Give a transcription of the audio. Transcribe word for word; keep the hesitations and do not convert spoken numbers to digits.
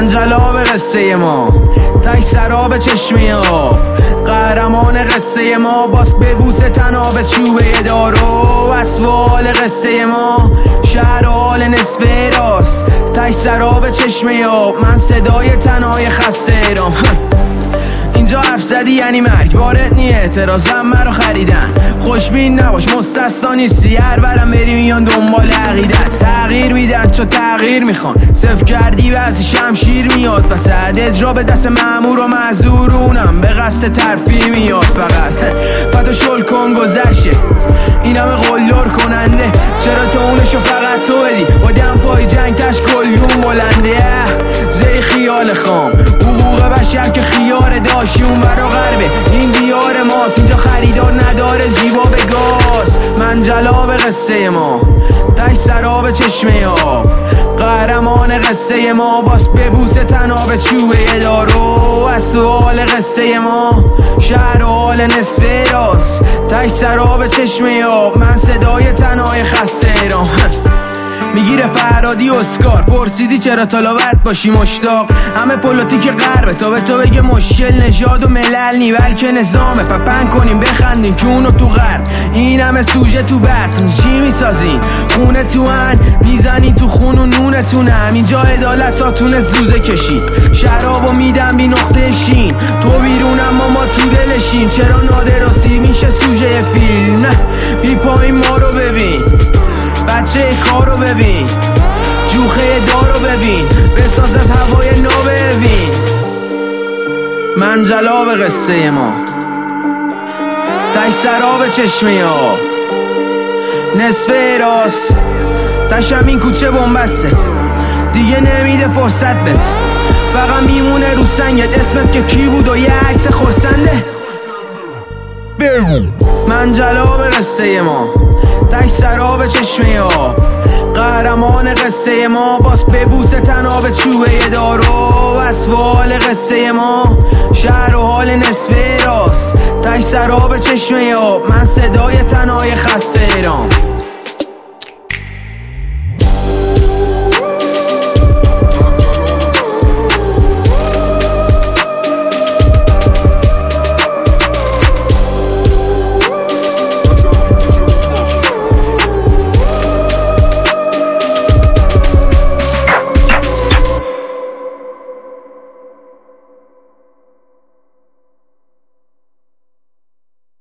جلاب قصه ما، تای سراب چشمه آب، قهرمان قصه ما، باس ببوس تناب چوبه دارو. اسوال قصه ما، شهر و حال نصف راست، تای سراب چشمه آب، من صدای تنهای خسته رام. اینجا حرف زدی یعنی مرگ، وارد نی اعتراضم مرا خریدن. خوشبین نباش مستثنا نیستی، هر برم بری میان دنبال عقیدت. تغییر میدن چو تغییر میخوان، صفر کردی بعضی شمشیر میاد وسط اجرا به دست مأمور و معذورونم به قصد ترفیع میاد. فقط پتو شل کن گذشته این همه قلدر کننده، چرا تو اونشو فقط تو بدی با دم پای جنگ تش کلیون بلنده. زی خیال خام حقوق بشر که خیار داشیون برا غربه، این دیار ماست اینجا خریدار نداره زیبا به گاز. من جلاب قصه ما، تای سراب چشمه آب، قهرمان قصه ما، باس ببوس تناب چوبه دارو. از سوال قصه ما، شهر و حال نصف راست، تای سراب چشمه آب، من صدای تنهای خسته رام. میگیره فرادی اسکار، پرسیدی چرا طلبت باشی مشتاق، همه پولوتیک غربه تا به تو بگه مشکل نژاد و ملل نی بلکه نظامه. پپن کنیم بخندیم کونو تو غرب، این همه سوژه تو بطن چی میسازین؟ خونه تو ان میزنین تو خون و نونتونم، اینجا عدالتاتونه زوزه کشید، شرابو میدم بی نقطه شین، تو بیرونم ما ما تو دلشیم. چرا نادراسی میشه سوژه فیلم؟ بی پایین ما رو ببین، بچه کارو ببین، جوخه دارو ببین، بساز از هوای نو ببین. من جلاب قصه ما، تای سراب چشمه آب، نصف راست، تشم این کوچه بنبسته دیگه نمیده فرصت بت، فقط میمونه رو سنگت اسمت که کی بود و یه عکس خورسنده. من جلاب قصه ما، تای سراب چشمه آب، قهرمان قصه ما، باس ببوس تناب چوبه دارو. اسوال قصه ما، شهر و حال نصف راست، تای سراب چشمه آب، من صدای تنهای خسته رام.